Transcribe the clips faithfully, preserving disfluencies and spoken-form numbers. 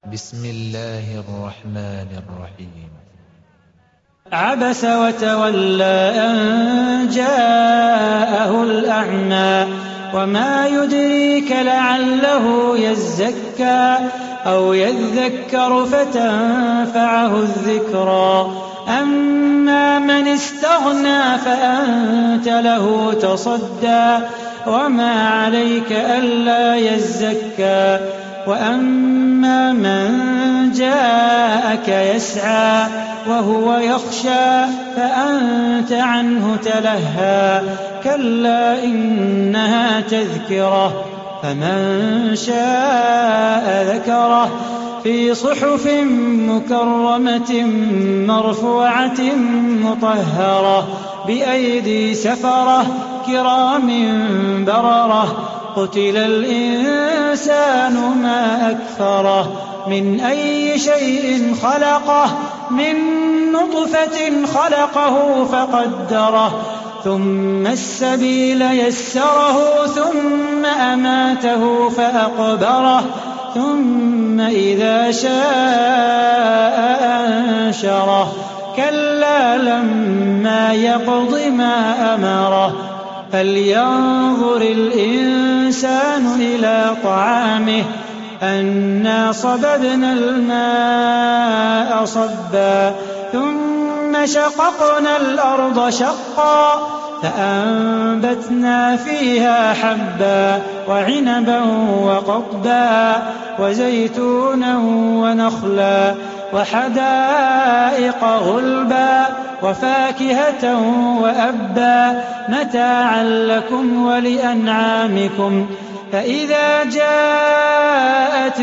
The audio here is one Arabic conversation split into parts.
بسم الله الرحمن الرحيم. عبس وتولى أن جاءه الأعمى وما يدريك لعله يزكى أو يذكر فتنفعه الذكرى أما من استغنى فأنت له تصدى وما عليك ألا يزكى وأما من جاءك يسعى وهو يخشى فأنت عنه تلهى كلا إنها تذكرة فمن شاء ذكره في صحف مكرمة مرفوعة مطهرة بأيدي سفرة كرام بررة قتل الإنسان ما أكفره من أي شيء خلقه من نطفة خلقه فقدره ثم السبيل يسره ثم أماته فأقبره ثم إذا شاء أنشره كلا لما يقض ما أمره فلينظر الإنسان إلى طعامه أنا صببنا الماء صبا ثم شققنا الأرض شقا فأنبتنا فيها حبا وعنبا وقضبا وزيتونا ونخلا وحدائق غلبا وفاكهة وأبا متاعا لكم ولأنعامكم فإذا جاءت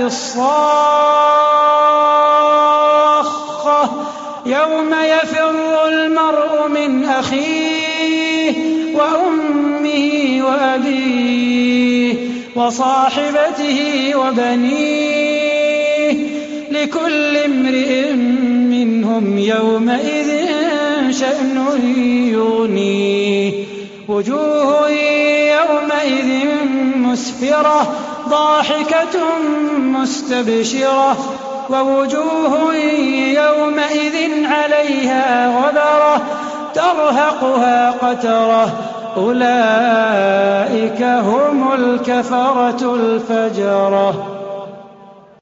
الصاخة يوم يفر المرء من أخيه وأمه وأبيه وصاحبته وبنيه لكل امرئ منهم يومئذ شأن يغنيه وجوه يومئذ مسفرة ضاحكة مستبشرة ووجوه يومئذ عليها غبرة ترهقها قترة أولئك هم الكفرة الفجرة.